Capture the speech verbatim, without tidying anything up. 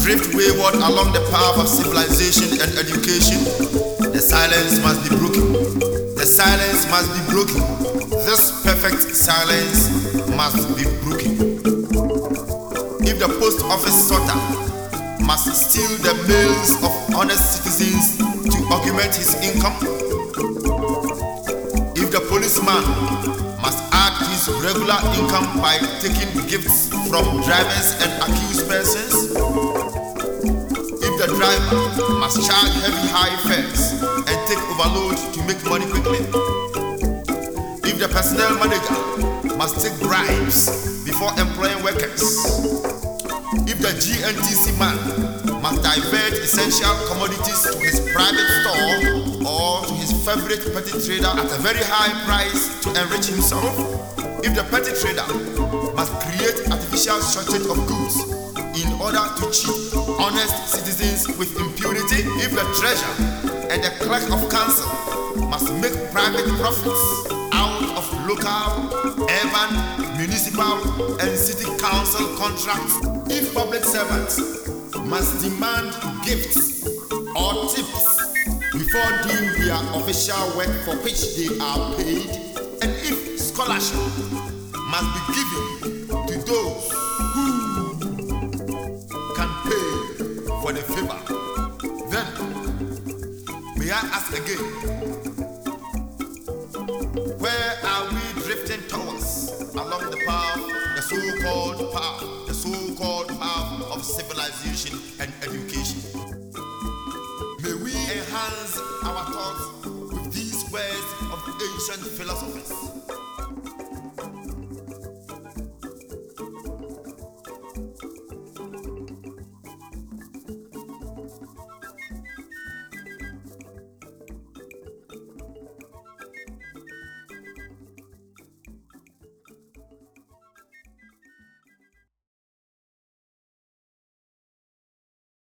drift wayward along the path of civilization and education, the silence must be broken. The silence must be broken. This perfect silence must be broken. If the post office sorter must steal the mails of honest citizens to augment his income, if the policeman must add to his regular income by taking gifts from drivers and accused persons, if the driver must charge heavy high fares and take overload to make money quickly, if the personnel manager must take bribes before employing workers, if the G N T C man must divert essential commodities to his private store or to his favorite petty trader at a very high price to enrich himself, if the petty trader must create artificial shortage of goods in order to cheat honest citizens with impunity, if the treasurer and the clerk of council must make private profits out of local, urban, municipal and city council contracts, if public servants must demand gifts or tips before doing their official work for which they are paid, and if scholarship must be given to those who can pay for the favor, then may I ask again, where are we drifting towards along the path, the so-called path, the so-called path of civilization and education? May we enhance our thoughts with these words of ancient philosophers.